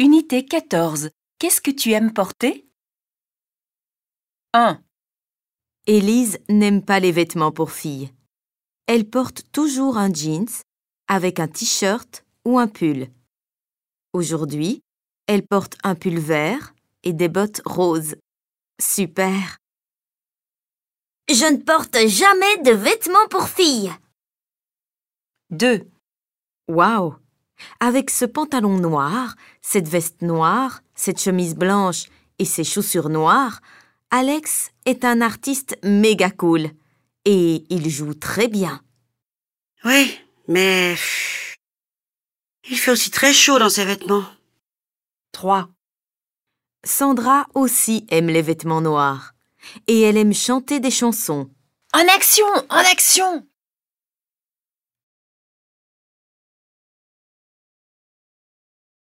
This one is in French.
Unité 14. Qu'est-ce que tu aimes porter? 1, Élise n'aime pas les vêtements pour filles. Elle porte toujours un jeans avec un t-shirt ou un pull. Aujourd'hui, elle porte un pull vert et des bottes roses. Super! Je ne porte jamais de vêtements pour filles. 2, Waouh! Avec ce pantalon noir, cette veste noire, cette chemise blanche et ces chaussures noires, Alex est un artiste méga cool et il joue très bien. Oui, mais il fait aussi très chaud dans ces vêtements. 3, Sandra aussi aime les vêtements noirs et elle aime chanter des chansons. En action! En action!